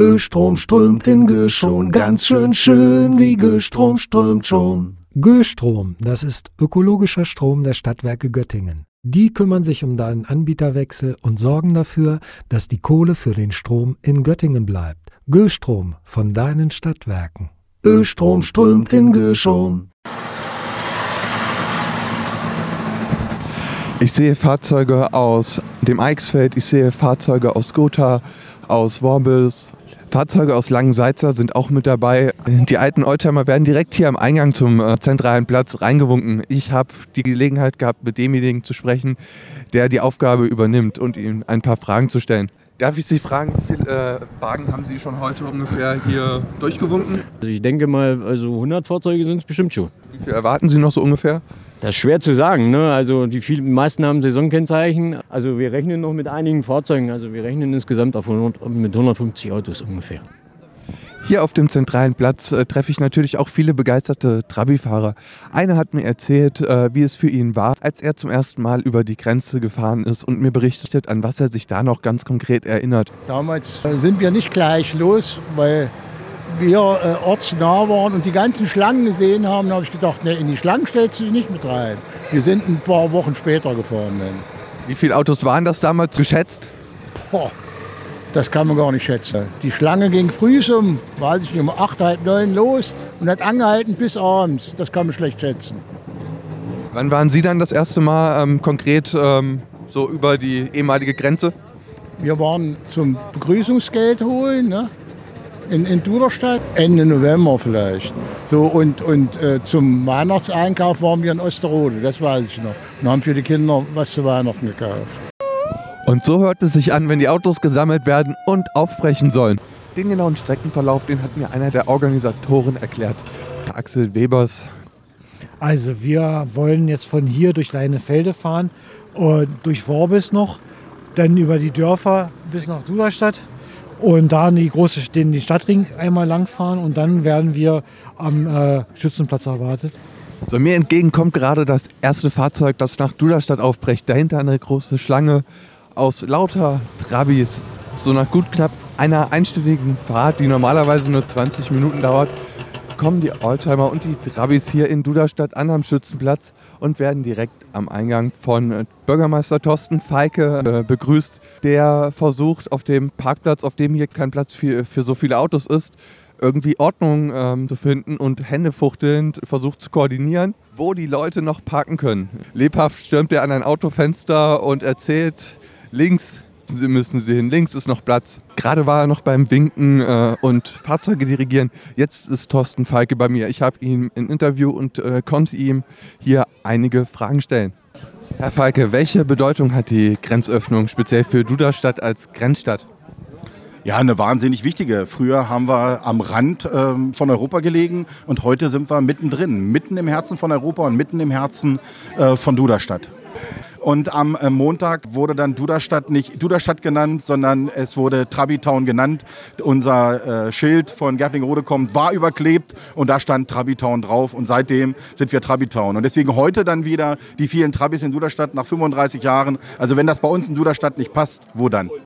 Östrom strömt in Göschon, ganz schön wie Göstrom strömt schon. Göstrom, das ist ökologischer Strom der Stadtwerke Göttingen. Die kümmern sich um deinen Anbieterwechsel und sorgen dafür, dass die Kohle für den Strom in Göttingen bleibt. Göstrom von deinen Stadtwerken. Östrom strömt in Göschon. Ich sehe Fahrzeuge aus dem Eichsfeld, ich sehe Fahrzeuge aus Gotha, aus Worbis. Fahrzeuge aus Langensalza sind auch mit dabei. Die alten Oldtimer werden direkt hier am Eingang zum zentralen Platz reingewunken. Ich habe die Gelegenheit gehabt, mit demjenigen zu sprechen, der die Aufgabe übernimmt und ihm ein paar Fragen zu stellen. Darf ich Sie fragen, wie viele Wagen haben Sie schon heute ungefähr hier durchgewunken? Also ich denke mal, 100 Fahrzeuge sind es bestimmt schon. Wie viel erwarten Sie noch so ungefähr? Das ist schwer zu sagen, ne? Also die meisten haben Saisonkennzeichen. Also wir rechnen noch mit einigen Fahrzeugen. Also wir rechnen insgesamt mit 150 Autos ungefähr. Hier auf dem zentralen Platz treffe ich natürlich auch viele begeisterte Trabi-Fahrer. Einer hat mir erzählt, wie es für ihn war, als er zum ersten Mal über die Grenze gefahren ist und mir berichtet, an was er sich da noch ganz konkret erinnert. Damals sind wir nicht gleich los, weil wir ortsnah waren und die ganzen Schlangen gesehen haben. Da habe ich gedacht, nee, in die Schlangen stellst du dich nicht mit rein. Wir sind ein paar Wochen später gefahren. Dann. Wie viele Autos waren das damals geschätzt? Boah, das kann man gar nicht schätzen. Die Schlange ging früh um 8, halb 9 los und hat angehalten bis abends. Das kann man schlecht schätzen. Wann waren Sie dann das erste Mal konkret so über die ehemalige Grenze? Wir waren zum Begrüßungsgeld holen, ne? In Duderstadt, Ende November vielleicht. So, und zum Weihnachtseinkauf waren wir in Osterode, das weiß ich noch. Und haben für die Kinder was zu Weihnachten gekauft. Und so hört es sich an, wenn die Autos gesammelt werden und aufbrechen sollen. Den genauen Streckenverlauf, den hat mir einer der Organisatoren erklärt, der Axel Webers. Also wir wollen jetzt von hier durch Leinefelde fahren, durch Worbis noch, dann über die Dörfer bis nach Duderstadt. Und da den Stadtring einmal langfahren und dann werden wir am Schützenplatz erwartet. So, mir entgegen kommt gerade das erste Fahrzeug, das nach Duderstadt aufbrecht. Dahinter eine große Schlange aus lauter Trabis. So nach gut knapp einer einstündigen Fahrt, die normalerweise nur 20 Minuten dauert, kommen die Oldtimer und die Trabis hier in Duderstadt an am Schützenplatz und werden direkt am Eingang von Bürgermeister Thorsten Feike begrüßt, der versucht auf dem Parkplatz, auf dem hier kein Platz für so viele Autos ist, irgendwie Ordnung zu finden und händefuchtelnd versucht zu koordinieren, wo die Leute noch parken können. Lebhaft stürmt er an ein Autofenster und erzählt, links müssen Sie hin, links ist noch Platz. Gerade war er noch beim Winken und Fahrzeuge dirigieren. Jetzt ist Thorsten Feike bei mir. Ich habe ihn im Interview und konnte ihm hier einige Fragen stellen. Herr Feike, welche Bedeutung hat die Grenzöffnung speziell für Duderstadt als Grenzstadt? Ja, eine wahnsinnig wichtige. Früher haben wir am Rand von Europa gelegen und heute sind wir mittendrin, mitten im Herzen von Europa und mitten im Herzen von Duderstadt. Und am Montag wurde dann Duderstadt nicht Duderstadt genannt, sondern es wurde Trabitown genannt. Unser Schild von Gerplingrode kommt, war überklebt und da stand Trabitown drauf und seitdem sind wir Trabitown. Und deswegen heute dann wieder die vielen Trabis in Duderstadt nach 35 Jahren. Also wenn das bei uns in Duderstadt nicht passt, wo dann?